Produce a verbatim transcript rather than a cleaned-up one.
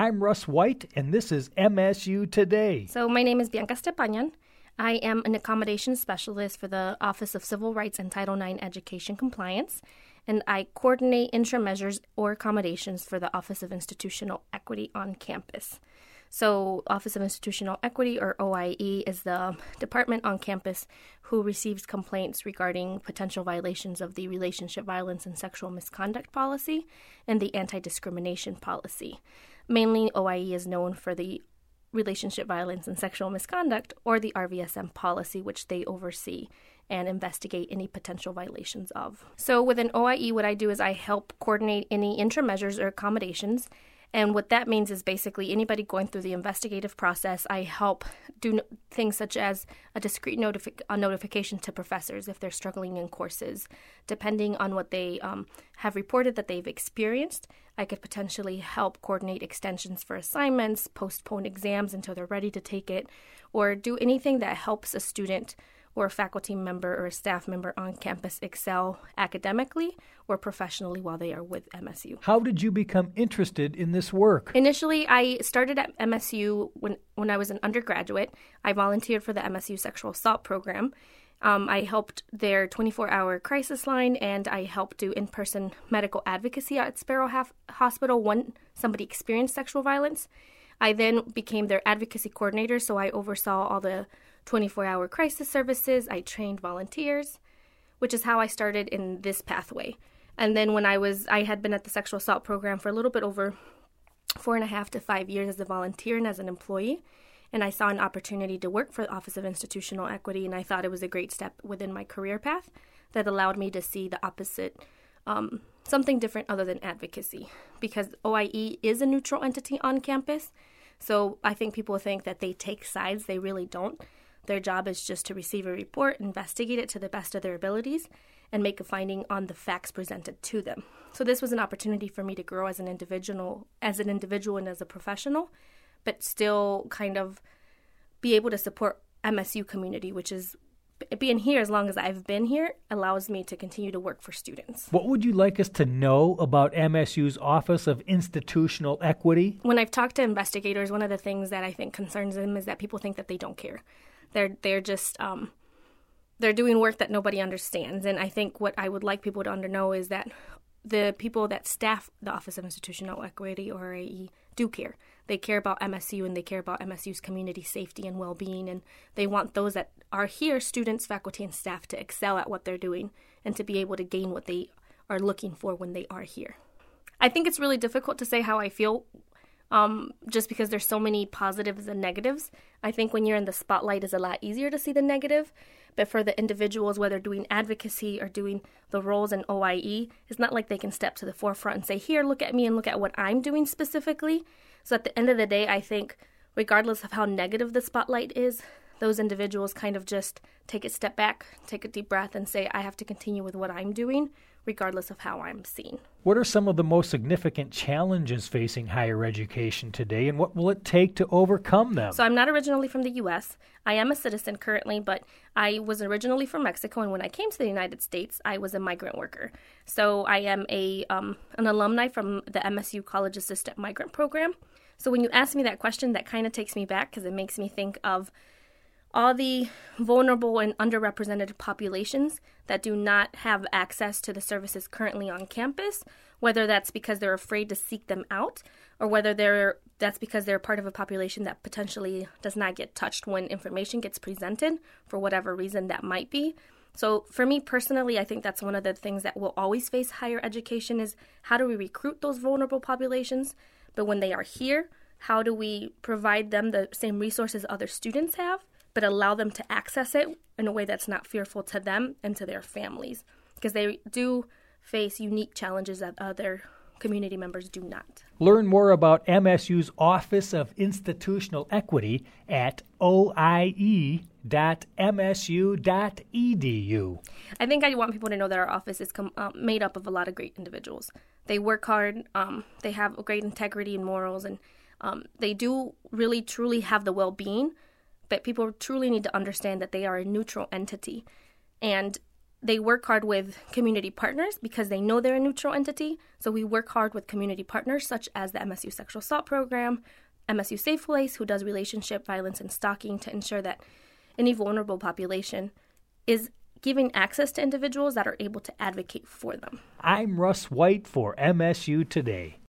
I'm Russ White, and this is M S U Today. So my name is Bianca Stepanyan. I am an accommodations specialist for the Office of Civil Rights and Title nine Education Compliance, and I coordinate interim measures or accommodations for the Office of Institutional Equity on campus. So Office of Institutional Equity, or O I E, is the department on campus who receives complaints regarding potential violations of the Relationship Violence and Sexual Misconduct Policy and the Anti-Discrimination Policy. Mainly, O I E is known for the Relationship Violence and Sexual Misconduct, or the R V S M policy, which they oversee and investigate any potential violations of. So within O I E, what I do is I help coordinate any interim measures or accommodations. And what that means is basically anybody going through the investigative process, I help do things such as a discrete notifi- a notification to professors if they're struggling in courses. Depending on what they um, have reported that they've experienced, I could potentially help coordinate extensions for assignments, postpone exams until they're ready to take it, or do anything that helps a student or a faculty member or a staff member on campus excel academically or professionally while they are with M S U. How did you become interested in this work? Initially, I started at M S U when, when I was an undergraduate. I volunteered for the M S U Sexual Assault Program. Um, I helped their twenty-four hour crisis line, and I helped do in-person medical advocacy at Sparrow Haf- Hospital when somebody experienced sexual violence. I then became their advocacy coordinator, so I oversaw all the twenty-four hour crisis services. I trained volunteers, which is how I started in this pathway. And then when I was, I had been at the sexual assault program for a little bit over four and a half to five years as a volunteer and as an employee. And I saw an opportunity to work for the Office of Institutional Equity, and I thought it was a great step within my career path that allowed me to see the opposite, um, something different other than advocacy. Because O I E is a neutral entity on campus, so I think people think that they take sides. They really don't. Their job is just to receive a report, investigate it to the best of their abilities, and make a finding on the facts presented to them. So this was an opportunity for me to grow as an individual, as an individual and as a professional, but still kind of be able to support M S U community, which is being here as long as I've been here allows me to continue to work for students. What would you like us to know about M S U's Office of Institutional Equity? When I've talked to investigators, one of the things that I think concerns them is that people think that they don't care. They're they're just um, they're doing work that nobody understands. And I think what I would like people to under know is that the people that staff the Office of Institutional Equity, or O I E, do care. They care about M S U, and they care about M S U's community safety and well-being, and they want those that are here, students, faculty, and staff, to excel at what they're doing and to be able to gain what they are looking for when they are here. I think it's really difficult to say how I feel um, just because there's so many positives and negatives. I think when you're in the spotlight, it's a lot easier to see the negative, but for the individuals, whether doing advocacy or doing the roles in O I E, it's not like they can step to the forefront and say, here, look at me and look at what I'm doing specifically. So at the end of the day, I think regardless of how negative the spotlight is, those individuals kind of just take a step back, take a deep breath, and say, I have to continue with what I'm doing, regardless of how I'm seen. What are some of the most significant challenges facing higher education today, and what will it take to overcome them? So I'm not originally from the U S. I am a citizen currently, but I was originally from Mexico, and when I came to the United States, I was a migrant worker. So I am a um, an alumni from the M S U College Assistant Migrant Program. So when you ask me that question, that kind of takes me back because it makes me think of all the vulnerable and underrepresented populations that do not have access to the services currently on campus, whether that's because they're afraid to seek them out or whether they're that's because they're part of a population that potentially does not get touched when information gets presented for whatever reason that might be. So for me personally, I think that's one of the things that will always face higher education is how do we recruit those vulnerable populations? But when they are here, how do we provide them the same resources other students have, but allow them to access it in a way that's not fearful to them and to their families? Because they do face unique challenges that other community members do not. Learn more about M S U's Office of Institutional Equity at O I E dot M S U dot E D U. I think I want people to know that our office is com- uh, made up of a lot of great individuals. They work hard, um, they have great integrity and morals, and um, they do really truly have the well-being, but people truly need to understand that they are a neutral entity. And they work hard with community partners because they know they're a neutral entity. So we work hard with community partners such as the M S U Sexual Assault Program, M S U Safe Place, who does relationship violence and stalking to ensure that any vulnerable population is giving access to individuals that are able to advocate for them. I'm Russ White for M S U Today.